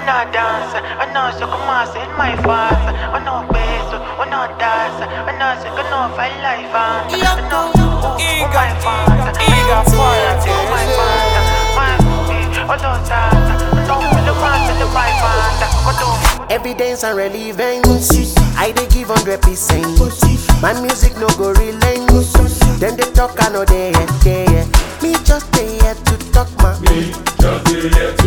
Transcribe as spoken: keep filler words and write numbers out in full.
not dance, I know so come on, in my fast. I know base, I know dance, I know so can know fight life. I know oh my fast, Eager fire, oh my fast, my oh those dance, I know the fast and the my fast. Every dance and relevant, I dey give hundred percent. My music no go relent. Then they talk, I know they hear, they hear. Me just dey here to talk, man. Me just dey here to